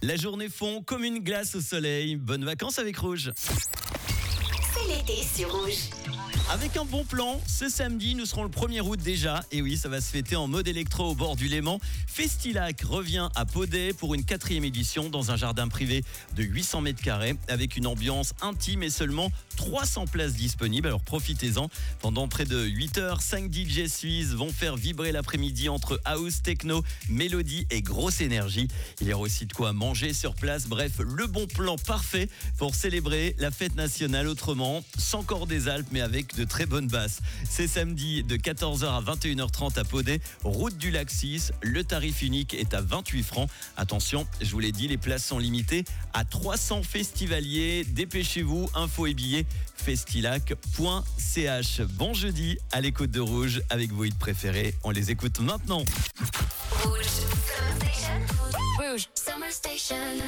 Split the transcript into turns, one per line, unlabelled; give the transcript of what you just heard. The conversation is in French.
La journée fond comme une glace au soleil. Bonnes vacances avec Rouge.
C'est l'été sur Rouge.
Avec un bon plan, ce samedi, nous serons le 1er août déjà. Et oui, ça va se fêter en mode électro au bord du Léman. Festilac revient à Podey pour une 4e édition dans un jardin privé de 800 mètres carrés avec une ambiance intime et seulement 300 places disponibles. Alors profitez-en. Pendant près de 8 heures, 5 DJ suisses vont faire vibrer l'après-midi entre house, techno, mélodie et grosse énergie. Il y aura aussi de quoi manger sur place. Bref, le bon plan parfait pour célébrer la fête nationale autrement, sans corps des Alpes, mais avec de très bonnes basses. C'est samedi de 14h à 21h30 à Podey, route du lac 6. Le tarif unique est à 28 francs. Attention, je vous l'ai dit, les places sont limitées à 300 festivaliers. Dépêchez-vous, infos et billets, festilac.ch. Bon jeudi à l'écoute de Rouge avec vos hits préférés. On les écoute maintenant.
Rouge Summer Station. Rouge Summer Station.